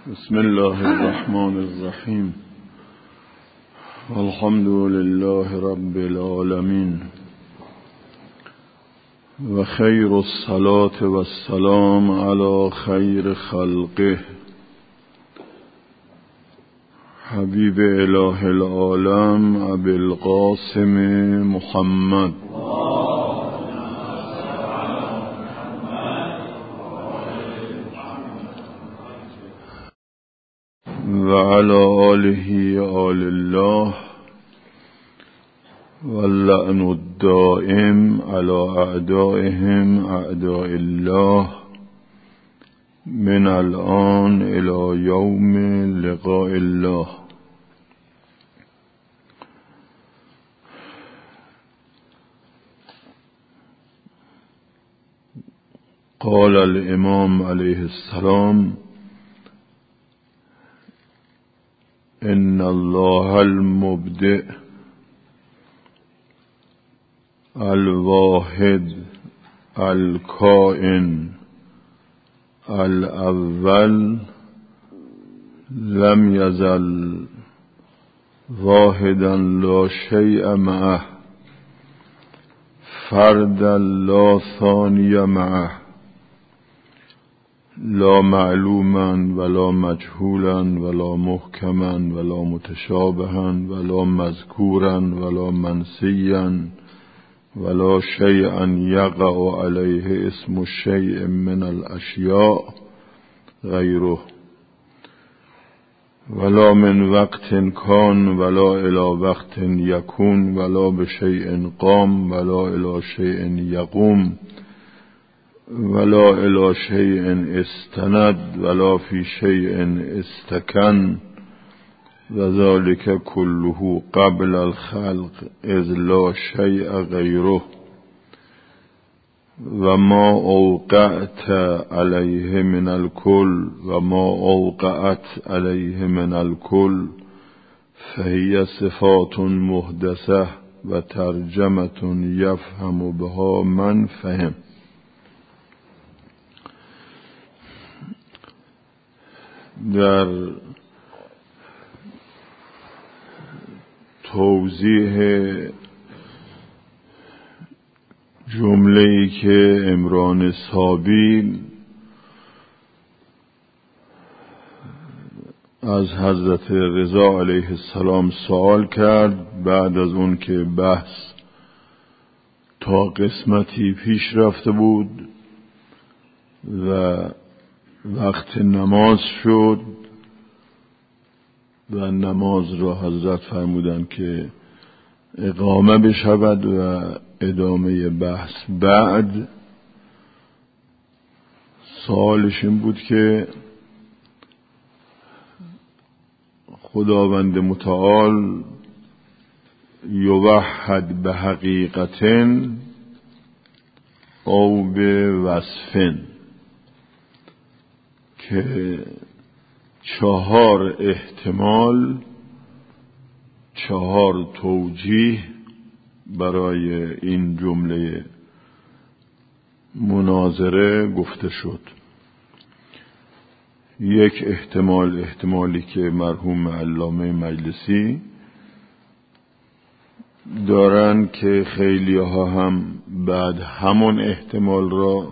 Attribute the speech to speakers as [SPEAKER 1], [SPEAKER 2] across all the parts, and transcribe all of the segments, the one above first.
[SPEAKER 1] بسم الله الرحمن الرحیم. الحمد لله رب العالمین و خیر الصلاة و السلام علی خیر خلقه حبیب اله العالم ابی القاسم محمد و علی آله آل الله واللعن الدائم على اعدائهم اعداء الله من الآن الى یوم لقاء الله. قال الامام علیه السلام: ان الله المبدئ الواحد الکائن الاول لم یزل واحدا لا شیء معه فردا لا ثانی معه لا معلوما ولا مجهولا ولا محکما ولا متشابها ولا مذکورا ولا منسیا ولا شیئا یقع علیه اسم الشیء من الاشیاء غیره ولا من وقت کان ولا الی وقت یکون ولا بشیء قام ولا الی شیء یقوم ولا الی شیء استند ولا فی شیء استکن و ذلك كله قبل الخلق اذ لا شیء غیره و ما اوقعت علیه من الکل و ما اوقعت علیه من الکل فهی صفات محدثه و ترجمه یفهم بها من فهم. در توضیح جمله‌ای که عمران صابی از حضرت رضا علیه السلام سوال کرد، بعد از اون که بحث تا قسمتی پیش رفته بود و وقت نماز شد و نماز را حضرت فرمودند که اقامه بشود و ادامه بحث بعد. سوالش این بود که خداوند متعال یوحد به حقیقتن او به وصفن، که 4 احتمال 4 توجیه برای این جمله مناظره گفته شد. یک احتمالی که مرحوم علامه مجلسی دارن که خیلی ها هم بعد همون احتمال را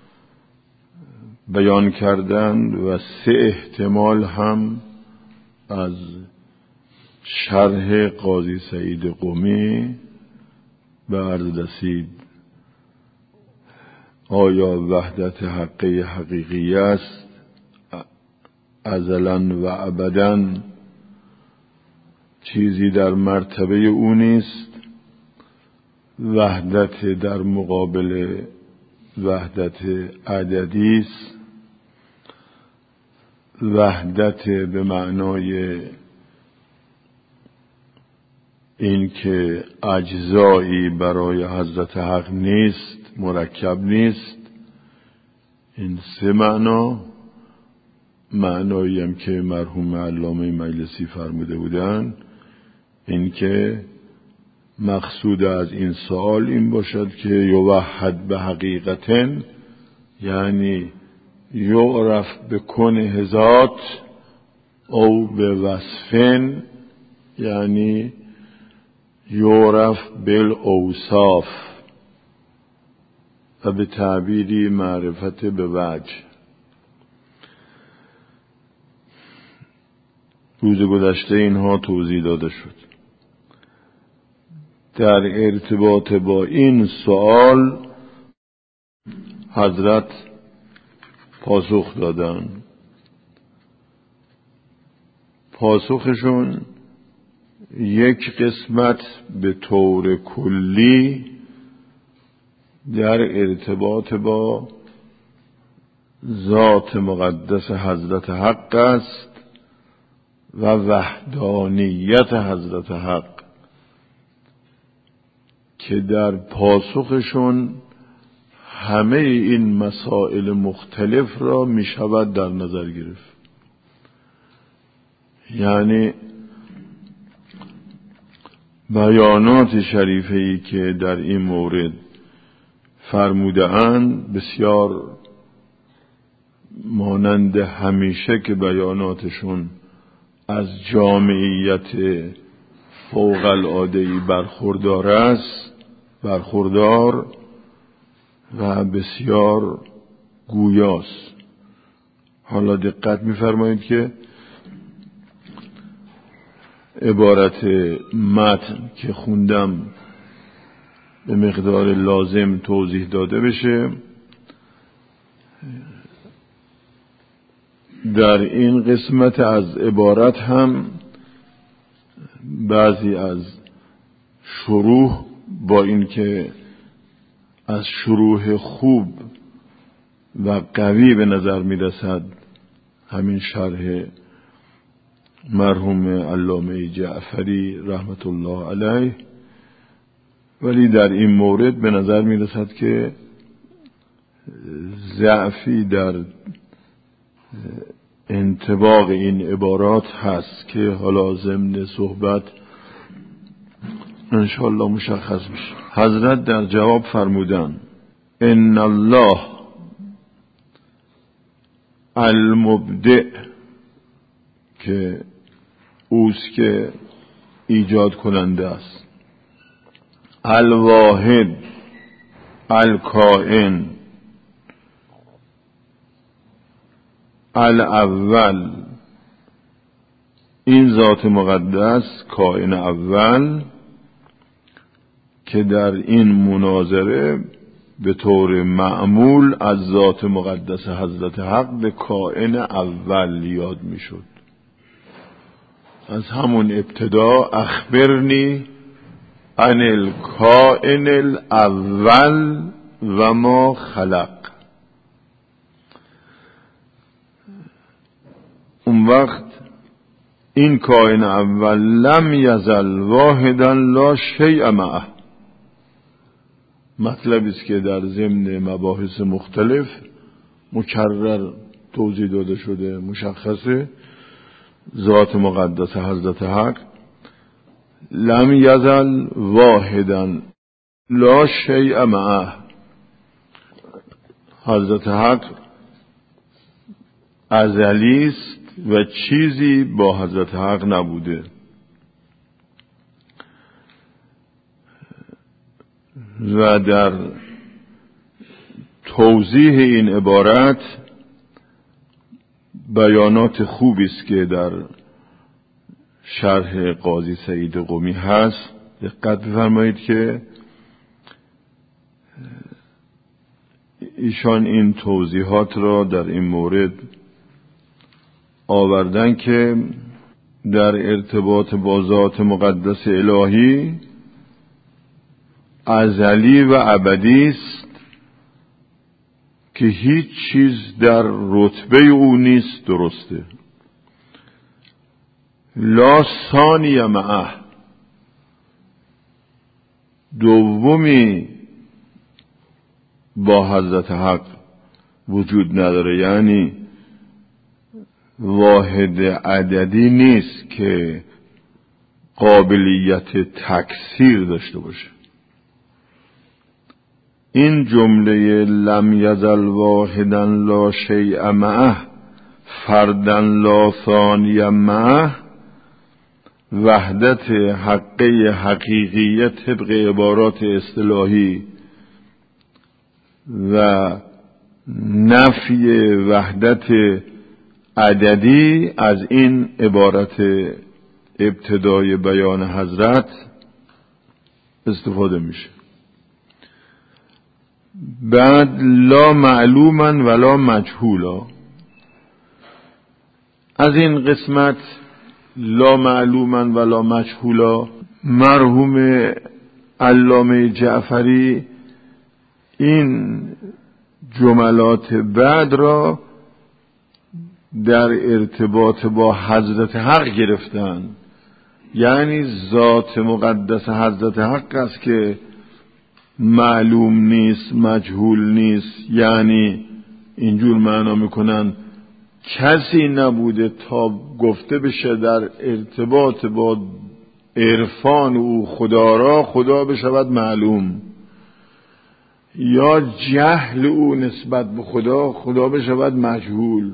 [SPEAKER 1] بیان کردند و 3 احتمال هم از شرح قاضی سعید قمی به عرض رسید. آیا وحدت حقیقی است ازلا و ابدا، چیزی در مرتبه او نیست؟ وحدت در مقابل وحدت عددی است. وحدت به معنای این که اجزایی برای حضرت حق نیست، مرکب نیست. این 3 معنایی هم که مرحوم علامه مجلسی فرموده بودن، این که مقصود از این سوال این باشد که یوحد به حقیقتن، یعنی یعرف به کنه ذات او به وصفن یعنی یعرف بالاوصاف و به تعبیری معرفت به وجه. روز گذشته اینها توضیح داده شد. در ارتباط با این سوال حضرت پاسخ دادن. پاسخشون یک قسمت به طور کلی در ارتباط با ذات مقدس حضرت حق است و وحدانیت حضرت حق که در پاسخشون همه این مسائل مختلف را می شود در نظر گرفت. یعنی بیانات شریفه‌ای که در این مورد فرموده اند بسیار مانند همیشه که بیاناتشون از جامعیت فوق العاده‌ای برخوردار و بسیار گویاست. حالا دقت می‌فرمایید که عبارت متن که خوندم به مقدار لازم توضیح داده بشه. در این قسمت از عبارت هم بعضی از شروح با اینکه از شروح خوب و قوی به نظر می رسد همین شرح مرحوم علامه جعفری رحمت الله علیه، ولی در این مورد به نظر می رسد که ضعفی در انطباق این عبارات هست که حالا ضمن صحبت انشاءالله مشخص میشه. حضرت در جواب فرمودن ان الله المبدع، که اوست که ایجاد کننده است، الواحد الکائن الاول، این ذات مقدس کائن اول که در این مناظره به طور معمول از ذات مقدس حضرت حق به کائن اول یاد می شد. از همون ابتدا اخبرنی عن الکائن الاول و ما خلق. اون وقت این کائن اول لم یزل واحدا لا شیء معه، مطلبی است که در ضمن مباحث مختلف مکرر توضیح داده شده، مشخصه. ذات مقدس حضرت حق لم یزل واحدا لا شیء معه، حضرت حق ازلی است و چیزی با حضرت حق نبوده. و در توضیح این عبارت بیانات خوبی است که در شرح قاضی سعید قمی هست. دقت بفرمایید که ایشان این توضیحات را در این مورد آوردن که در ارتباط با ذات مقدس الهی ازلی و ابدی است که هیچ چیز در رتبه او نیست. درسته. لا ثانی معه، دومی با حضرت حق وجود نداره، یعنی واحد عددی نیست که قابلیت تکثیر داشته باشه. این جمله لم یزل واحدا لا شیء معه فردن لا ثانی معه، وحدت حقیقیت طبق عبارات اصطلاحی و نفی وحدت عددی از این عبارت ابتدای بیان حضرت استفاده میشه. بعد لا معلوما ولا مجهولا، از این قسمت لا معلوما ولا مجهولا مرحوم علامه جعفری این جملات بعد را در ارتباط با حضرت حق گرفتن، یعنی ذات مقدس حضرت حق است که معلوم نیست، مجهول نیست. یعنی اینجور معنا میکنن کسی نبوده تا گفته بشه در ارتباط با عرفان او خدا را خدا بشود معلوم، یا جهل او نسبت به خدا بشود مجهول.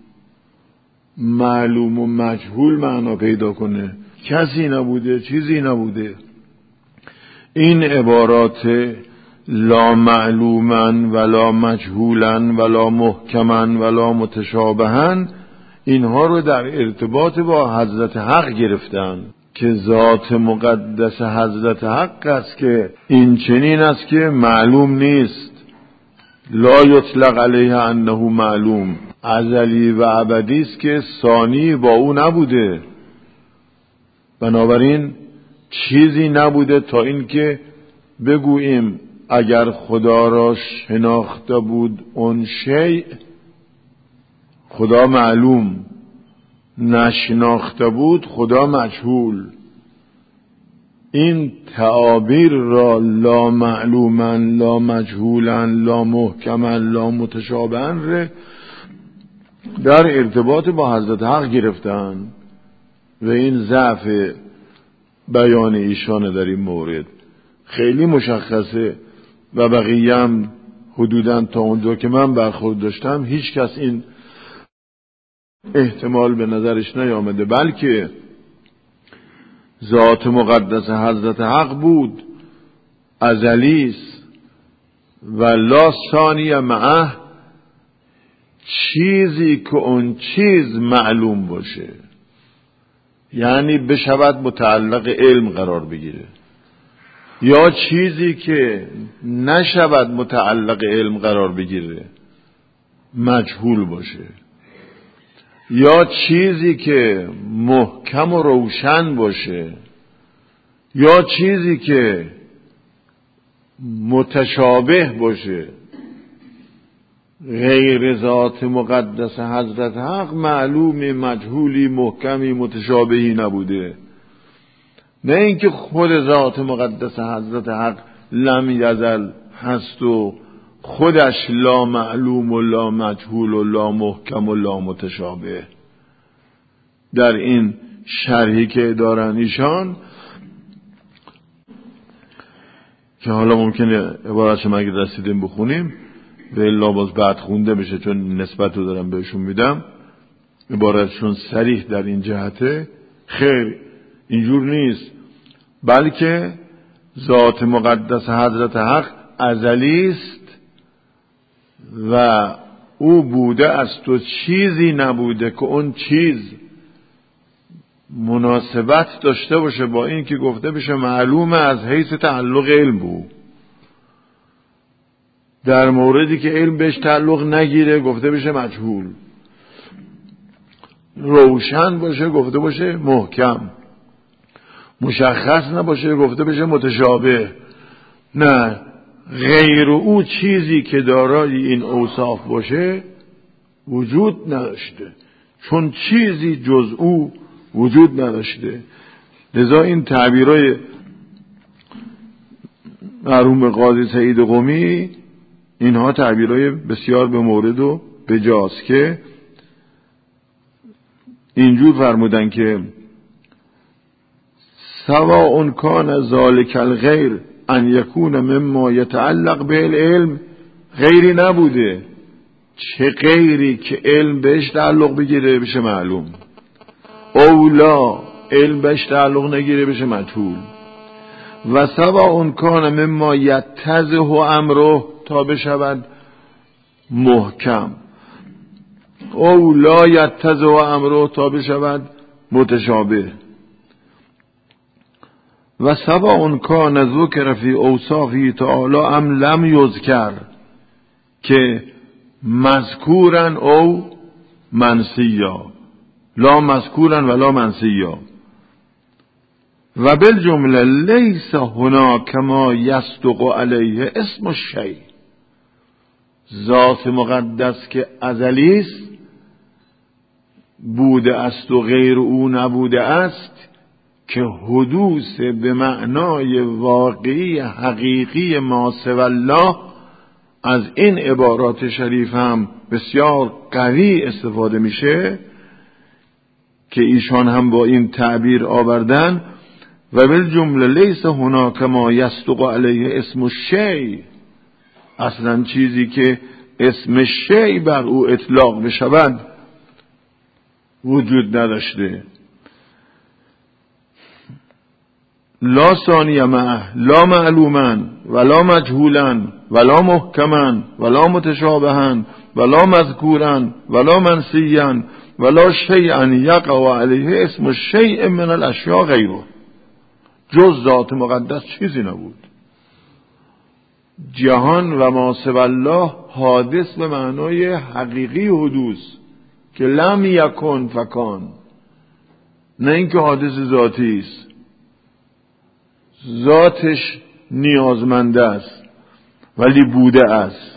[SPEAKER 1] معلوم و مجهول معنا پیدا کنه، کسی نبوده، چیزی نبوده. این عبارات لا معلوما ولا مجهولا ولا محکما ولا متشابها، اینها رو در ارتباط با حضرت حق گرفتن که ذات مقدس حضرت حق است که این چنین است که معلوم نیست، لا یطلق علیه انه معلوم، ازلی و ابدی است که ثانی با او نبوده. بنابراین چیزی نبوده تا اینکه بگوییم اگر خدا را شناخته بود اون شیء، خدا معلوم، نشناخته بود خدا مجهول. این تعابیر را لا معلوما لا مجهولا لا محکما لا متشابها در ارتباط با حضرت حق گرفتن و این ضعف بیان ایشان در این مورد خیلی مشخصه و بقیه هم حدوداً تا اونجا که من برخورد داشتم هیچ کس این احتمال به نظرش نیامده، بلکه ذات مقدس حضرت حق بود، ازلی است و لا ثانی معه، چیزی که اون چیز معلوم باشه، یعنی بشود متعلق علم قرار بگیره، یا چیزی که نشود متعلق علم قرار بگیره مجهول باشه، یا چیزی که محکم و روشن باشه، یا چیزی که متشابه باشه. غیر ذات مقدس حضرت حق معلومی، مجهولی، محکمی، متشابهی نبوده. نه اینکه خود ذات مقدس حضرت حق لم یزل هست و خودش لا معلوم و لا مجهول و لا محکم و لا متشابه. در این شرحی که دارن ایشان که حالا ممکنه عبارتش اگه رسیدیم بخونیم و الا باز بعد خونده بشه چون نسبت رو دارم بهشون میدم، عبارتشون صریح در این جهته. خیر اینجور نیست، بلکه ذات مقدس حضرت حق ازلی است و او بوده است و چیزی نبوده که اون چیز مناسبت داشته باشه با این که گفته بشه معلومه از حیث تعلق علم بود. در موردی که علم بهش تعلق نگیره گفته بشه مجهول، روشن باشه گفته باشه محکم، مشخص نباشه گفته بشه متشابه. نه، غیر او چیزی که دارای این اوصاف باشه وجود نداشته، چون چیزی جز او وجود نداشته. لذا این تعبیرای مرحوم قاضی سعید قمی اینها تعبیرای بسیار به مورد و بجاست که اینجور فرمودن که سواء کان ذالک الغیر ان یکون مما یتعلق بالعلم، غیری نبوده چه غیری که علم بهش تعلق بگیره بشه معلوم، اولا علم بهش تعلق نگیره بشه مجهول. و سواء کان مما یتضح امره تا بشود محکم، اولا یتضح امره تا بشود متشابه. و سواء کان ذکر فی اوصافه تعالی ام لم یذکر، که مذکورن او منسیا، لا مذکورن ولا منسیا. و بالجمله لیس هناک ما یصدق علیه اسم الشیء، ذات مقدس که ازلی است، بوده است و غیر او نبوده است، که حدوث به معنای واقعی حقیقی ما سوی الله از این عبارات شریف هم بسیار قوی استفاده میشه که ایشان هم با این تعبیر آوردن. و بالجمله لیس هناک ما یصدق علیه اسم الشیء، اصلا چیزی که اسم شیء بر او اطلاق بشود وجود نداشته. لا ثانی معه، لا معلوما ولا مجهولا ولا محکما ولا متشابها ولا مذکورا ولا منسیا ولا شیئا یقع علیه اسم الشیء من الاشیاء غیره. جز ذات مقدس چیزی نبود. جهان و ما سوی الله حادث به معنای حقیقی حدوث که لم یکن فکان، نه اینکه حادث ذاتی است. ذاتش نیازمنده است ولی بوده است.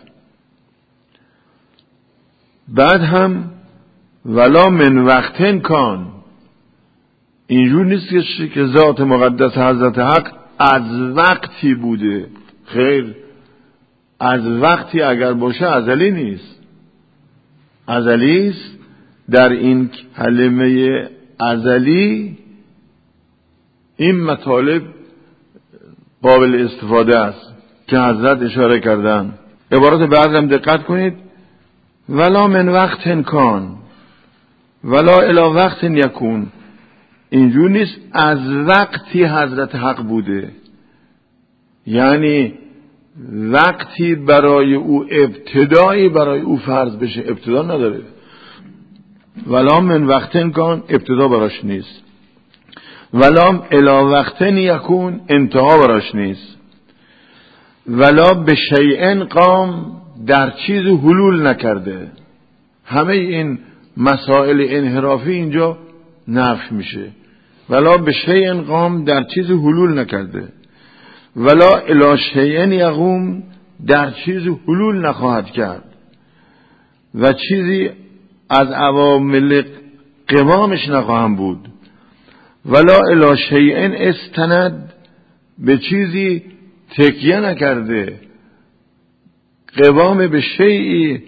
[SPEAKER 1] بعد هم ولا من وقتن کان، اینجور نیست که ذات مقدس حضرت حق از وقتی بوده، خیر، از وقتی اگر باشه ازلی نیست. ازلی است. در این کلمه ازلی این مطالب قابل استفاده است که حضرت اشاره کردن. عبارت بعد هم دقت کنید. ولا من وقت کان ولا الی وقت یکون، اینجور نیست از وقتی حضرت حق بوده، یعنی وقتی برای او ابتدایی برای او فرض بشه، ابتدا نداره. ولا من وقت کان ابتدا براش نیست، ولا الی وقت یکون انتها براش نیست. ولا به شیء قام در چیز حلول نکرده. همه این مسائل انحرافی اینجا نفی میشه. ولا به شیء قام در چیز حلول نکرده. ولا الی شیء یقوم در چیز حلول نخواهد کرد و چیزی از عوامل قوامش نخواهم بود. ولا الی شیء استند به چیزی تکیه نکرده. قوام به شیئی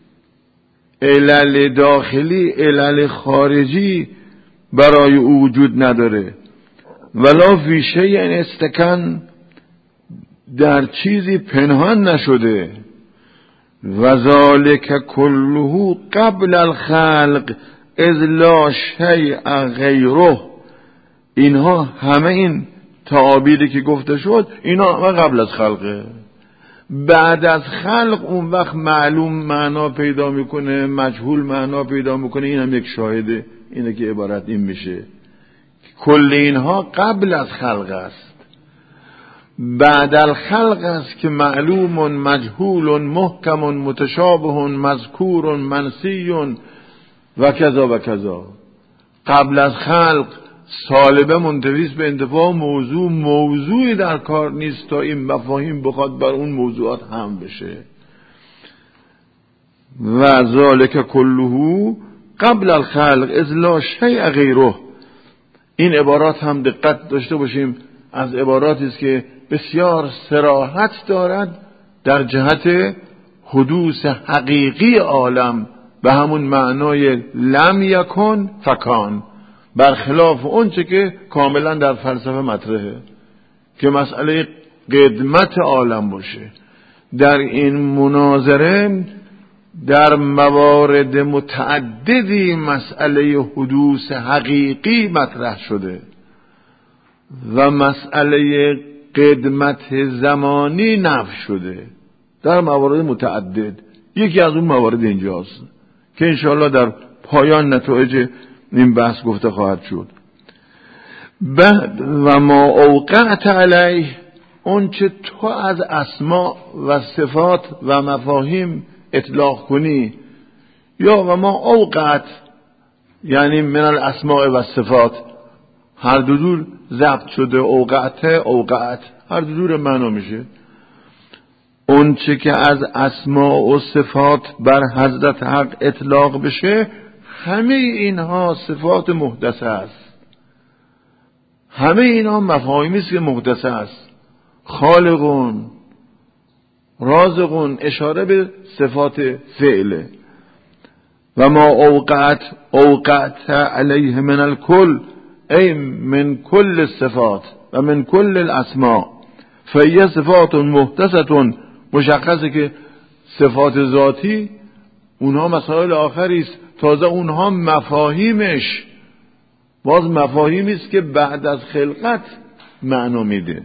[SPEAKER 1] علل داخلی علل خارجی برای او وجود نداره. ولا فی شیء استکن در چیزی پنهان نشده. و ذالک کله قبل الخلق اذ لا شیء غیره. اینها همه این تعابیری که گفته شد اینا همه قبل از خلقه. بعد از خلق اون وقت معلوم معنا پیدا میکنه، مجهول معنا پیدا میکنه. این هم یک شاهده اینه که عبارت این میشه. کل اینها قبل از خلق است. بعد الخلق است که معلوم مجهول محکم متشابه مذکور منسی و کذا و کذا. قبل از خلق سالبه منتویس به انتفاع موضوعی در کار نیست تا این مفاهیم بخواد بر اون موضوعات هم بشه. و ذالک کله قبل الخلق اذ لا شیء غیره. این عبارات هم دقت داشته باشیم، از عباراتی است که بسیار صراحت دارد در جهت حدوث حقیقی عالم به همون معنای لم یکن فکان، برخلاف اون چه که کاملا در فلسفه مطرحه که مسئله قدمت عالم باشه. در این مناظره در موارد متعددی مسئله حدوث حقیقی مطرح شده و مسئله قدمت زمانی نفی شده در موارد متعدد. یکی از اون موارد اینجاست که انشاءالله در پایان نتایج این بحث گفته خواهد شد. بعد و ما اوقعت علیه، اون چه تو از اسماء و صفات و مفاهیم اطلاق کنی، یا و ما اوقعت یعنی من الاسماء و صفات، هر دو جور ضبط شده، اوقعت هر دو جور معنا میشه. اون چه که از اسماء و صفات بر حضرت حق اطلاق بشه، همه اینها صفات محدثه است، همه اینها مفاهیمی است که محدثه است. خالقون، رازقون اشاره به صفات فعله. و ما اوقعت علیه من الکل، ای من کل الصفات و من کل الاسماء، فهی صفات محدثه. مشخصه که صفات ذاتی اونها مسائل آخری است، تازه اونها مفاهیمش باز مفاهیمی است که بعد از خلقت معنا میده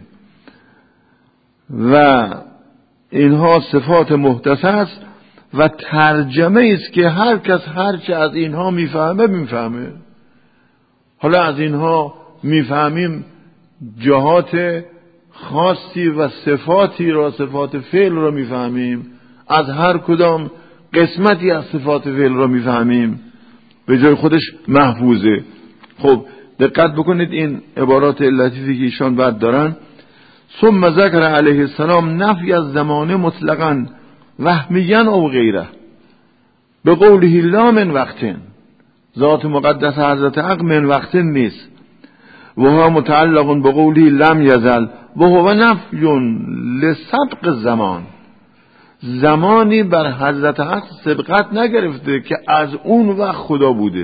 [SPEAKER 1] و اینها صفات محدثه است و ترجمه است که هر کس هرچه از اینها میفهمه. حالا از اینها میفهمیم جهات خاصی و صفاتی را، صفات فعل را میفهمیم، از هر کدام قسمتی از صفات فعل را میفهمیم، به جای خودش محفوظه. خب دقت بکنید این عبارات لطیفی که ایشان بعد دارن. ثم ذکر علیه السلام نفی از زمانه مطلقاً وهمیاً او غیره به قوله لا من وقتن، ذات مقدس حضرت حق من وقتن نیست، و هو متعلق به قوله لم یزل و هو نفی لسبق زمان، زمانی بر حضرت حق سبقت نگرفته که از اون وقت خدا بوده،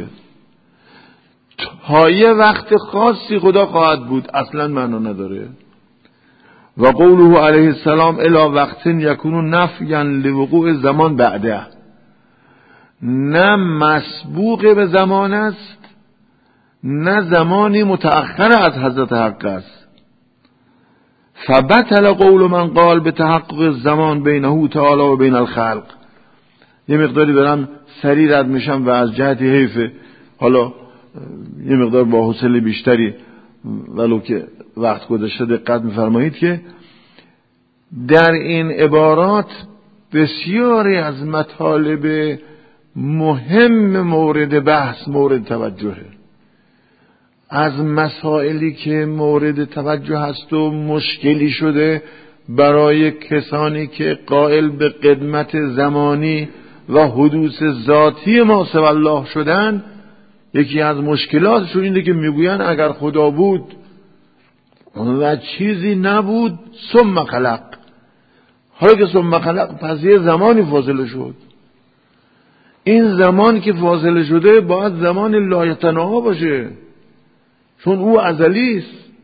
[SPEAKER 1] تا یه وقت خاصی خدا خواهد بود اصلا معنا نداره. و قوله علیه السلام الی وقت یکون نفیا لوقوع زمان بعده، نه مسبوق به زمان است نه زمانی متأخر از حضرت حق است. فبطل قول من قال به تحقق الزمان بینه تعالی و بین الخلق. یه مقداری برم سریع رد میشم و از جهت حیف حالا یه مقدار با حوصله بیشتری ولو که وقت گذشته دقت میفرمایید که در این عبارات بسیاری از مطالب مهم مورد بحث مورد توجهه، از مسائلی که مورد توجه هست و مشکلی شده برای کسانی که قائل به قدمت زمانی و حدوث ذاتی ما سوی الله شدن. یکی از مشکلاتشون اینه که میگوین اگر خدا بود و چیزی نبود ثم خلق، حالا که ثم خلق پس یه زمانی فاصله شد، این زمان که فاصله شده باید زمان لایتناها باشه، چون او ازلی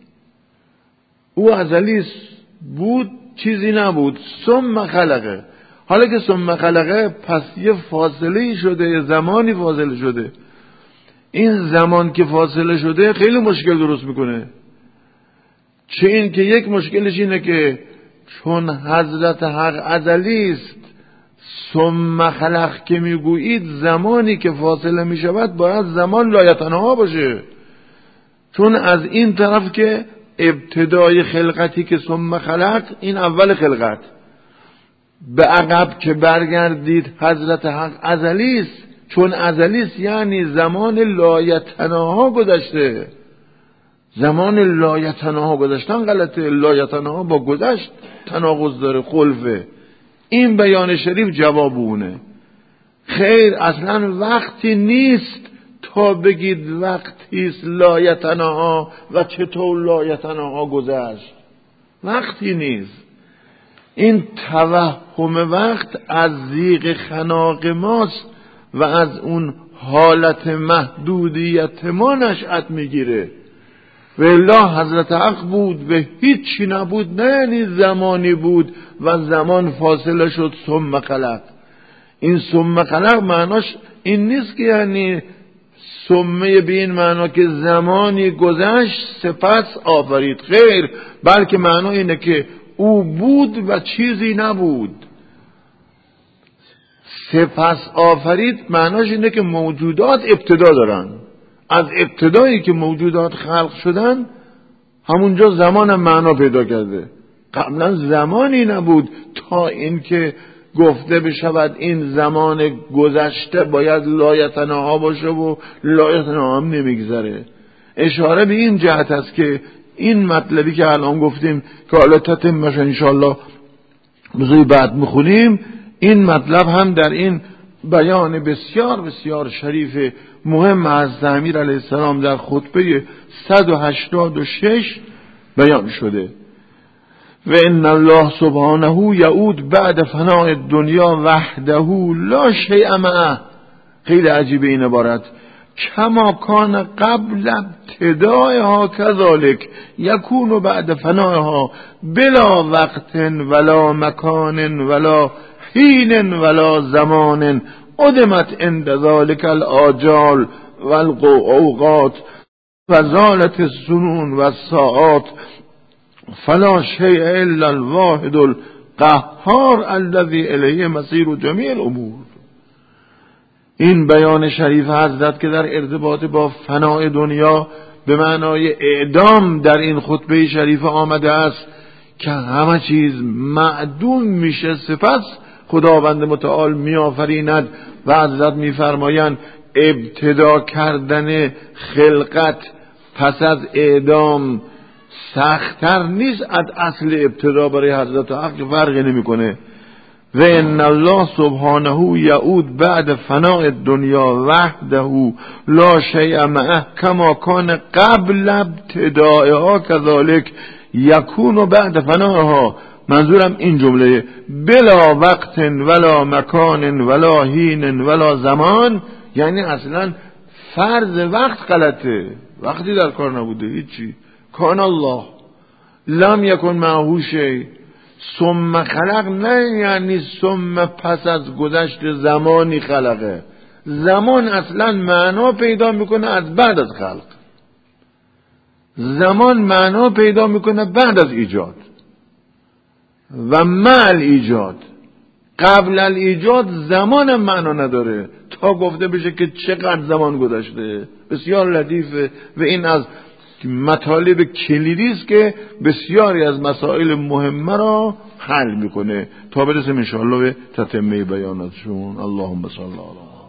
[SPEAKER 1] است، بود چیزی نبود ثم خلقه. حالا که ثم خلقه پس یه فاصله شده، یه زمانی فاصله شده. این زمان که فاصله شده خیلی مشکل درست میکنه. چه این که یک مشکلش اینه که چون حضرت حق ازلی است، ثم خلق که میگویید زمانی که فاصله میشود باید زمان لایتناها باشه، چون از این طرف که ابتدای خلقتی که ثم خلق این اول خلقت، به عقب که برگردید حضرت حق ازلی است، چون ازلی است یعنی زمان لایتناها گذشته. زمان لایتناها گذشتن غلطه، لایتناها با گذشت تناقض داره، خلفه. این بیان شریف جواب اونه. خیر اصلا وقتی نیست تا بگید وقتیست لایتناها و چطور لایتناها گذشت، وقتی نیست. این توهم وقت از ضیق خناق ماست و از اون حالت محدودیت ما نشأت میگیره. و الله حضرت حق بود و هیچی نبود، نه یعنی زمانی بود و زمان فاصله شد ثم خلق. این ثم خلق معناش این نیست که یعنی ثمه به این معنا که زمانی گذشت سپس آفرید، خیر، بلکه معنا اینه که او بود و چیزی نبود. سپس آفرید معناش اینه که موجودات ابتدا دارن، از ابتدایی که موجودات خلق شدن همونجا زمان معنا پیدا کرده. قبلا زمانی نبود تا اینکه گفته بشود این زمان گذشته باید لایتناها باشه و لایتناها هم نمیگذره. اشاره به این جهت است که این مطلبی که الان گفتیم که حالا تتمش انشاءالله روزی بعد میخونیم، این مطلب هم در این بیان بسیار بسیار شریف مهم از امیر علیه السلام در خطبه 186 بیان شده. و ان الله سبحانه یعود بعد فناء الدنیا وحده لا شیء معه. خیلی عجیبه این عبارت. کما کان قبل ابتدائها كذلك یکون بعد فنائها بلا وقت ولا مکان ولا حین ولا زمان عدمت عند ذلك الآجال والأوقات وزالت السنون والساعات فلا شیء الا الواحد القهار الذي الیه مصیر جمیع الامور. این بیان شریف حضرت که در ارتباط با فنای دنیا به معنای اعدام در این خطبه شریف آمده است که همه چیز معدوم میشه، سپس خداوند متعال میآفریند و حضرت میفرمایند ابتدا کردن خلقت پس از اعدام سخت‌تر نیست از اصل ابتدا برای حضرت حق، فرقی نمیکنه. و ان الله سبحانه یعود بعد فناء الدنیا وحده لا شیء معه کما کان قبل ابتدائها كذلك یکون بعد فنائها. منظورم این جمله بلا وقت ولا مکان ولا حین ولا زمان، یعنی اصلا فرض وقت غلطه، وقتی در کار نبوده هیچی. کان الله لم یکن معه شیء. ثم خلق نه یعنی ثم پس از گذشت زمانی خلقه. زمان اصلا معنا پیدا میکنه از بعد از خلق. زمان معنا پیدا میکنه بعد از ایجاد و مع ایجاد. قبل الایجاد زمان معنا نداره تا گفته بشه که چقدر زمان گذشته. بسیار لطیفه و این از مطالب کلیدی است که بسیاری از مسائل مهمه را حل میکنه تا برسیم انشاءالله به تتمه بیاناتشون. اللهم صل علی